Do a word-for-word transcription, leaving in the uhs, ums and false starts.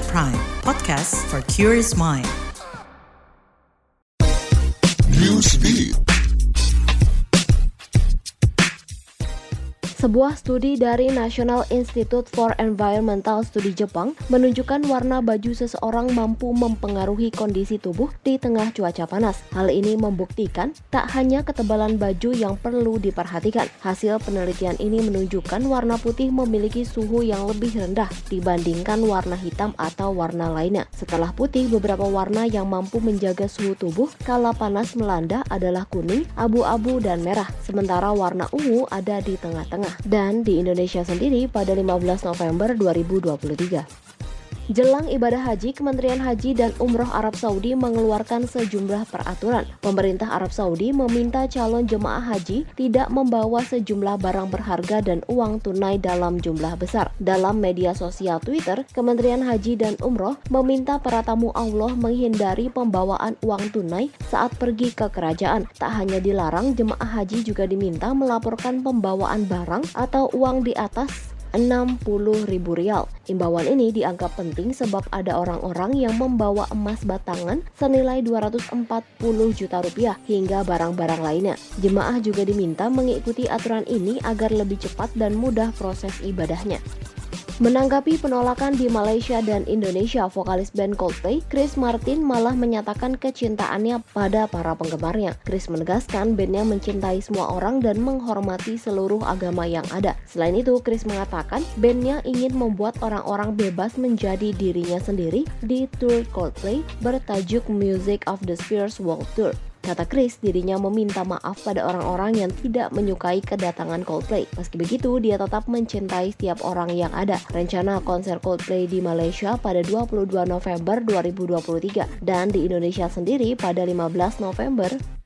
K Prime, podcast for curious mind. Newsbeat. Sebuah studi dari National Institute for Environmental Study Jepang menunjukkan warna baju seseorang mampu mempengaruhi kondisi tubuh di tengah cuaca panas. Hal ini membuktikan tak hanya ketebalan baju yang perlu diperhatikan. Hasil penelitian ini menunjukkan warna putih memiliki suhu yang lebih rendah dibandingkan warna hitam atau warna lainnya. Setelah putih, beberapa warna yang mampu menjaga suhu tubuh kala panas melanda adalah kuning, abu-abu, dan merah. Sementara warna ungu ada di tengah-tengah. Dan di Indonesia sendiri pada lima belas November dua ribu dua puluh tiga. Jelang ibadah haji, Kementerian Haji dan Umroh Arab Saudi mengeluarkan sejumlah peraturan. Pemerintah Arab Saudi meminta calon jemaah haji tidak membawa sejumlah barang berharga dan uang tunai dalam jumlah besar. Dalam media sosial Twitter, Kementerian Haji dan Umroh meminta para tamu Allah menghindari pembawaan uang tunai saat pergi ke kerajaan. Tak hanya dilarang, jemaah haji juga diminta melaporkan pembawaan barang atau uang di atas enam puluh ribu rial. Imbauan ini dianggap penting sebab ada orang-orang yang membawa emas batangan senilai dua ratus empat puluh juta rupiah hingga barang-barang lainnya. Jemaah juga diminta mengikuti aturan ini agar lebih cepat dan mudah proses ibadahnya. Menanggapi penolakan di Malaysia dan Indonesia, vokalis band Coldplay, Chris Martin malah menyatakan kecintaannya pada para penggemarnya. Chris menegaskan bandnya mencintai semua orang dan menghormati seluruh agama yang ada. Selain itu, Chris mengatakan bandnya ingin membuat orang-orang bebas menjadi dirinya sendiri di tour Coldplay bertajuk Music of the Spheres World Tour. Kata Chris, dirinya meminta maaf pada orang-orang yang tidak menyukai kedatangan Coldplay. Meski begitu, dia tetap mencintai setiap orang yang ada. Rencana konser Coldplay di Malaysia pada dua puluh dua November dua ribu dua puluh tiga dan di Indonesia sendiri pada lima belas November